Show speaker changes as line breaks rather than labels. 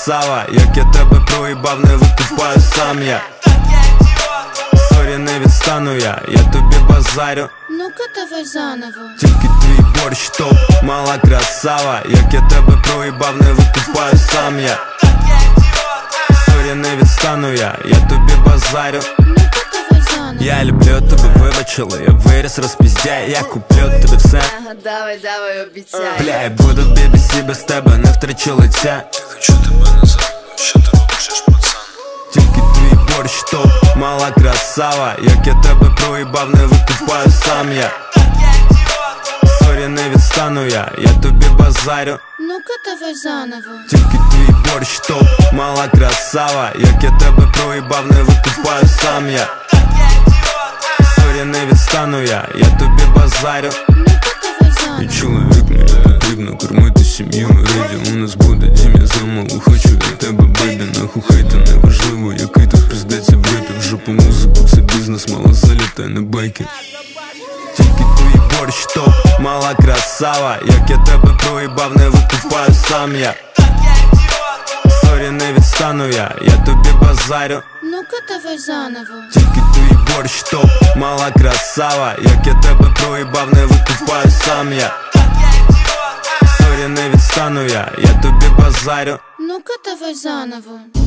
красава, як я тебе проїбав, не викупаю сам я. Сорі, не відстану я тобі базарю.
Ну-ка давай заново.
Тільки твій борщ топ, мала красава, як я тебе проїбав, не викупаю сам я. Сорі, не відстану я тобі базарю.
Ну-ка давай заново.
Я люблю тебе, вибачили, я виріс, розпіздяй, я куплю тобі все.
Давай, обіцяй.
Бля, я буду в BBC, без тебе не втрачу лиця.
Я хочу тебе назад, що ти робиш, аж пацан?
Тільки твій борщ топ, мала красава, як я тебе проїбав, не викупаю сам я. Сорі, не відстану я тобі базарю.
Ну-ка давай заново.
Тільки твій борщ топ, мала красава, як я тебе проїбав, не викупаю сам я. Сорі, не відстану я тобі базарю.
Ну-ка давай заново.
І чоловік, мені потрібно кормити сім'ю. Реді, у нас буде дім, я замалу хочу від тебе, бейбі. Нахуй хейти, неважливо, який ти пиздеться брити. В жопу музику, це бізнес, мало залітай, не байки.
Тільки твій борщ топ, мала красава, як я тебе проїбав, не викупаю сам я. Сорі, не відстану я тобі базарю.
Ну-ка давай заново.
Тільки твій борщ топ, мала красава, як я тебе проїбав, не викупаю сам я. Сорі, не відстану я тобі базарю.
Ну-ка давай заново.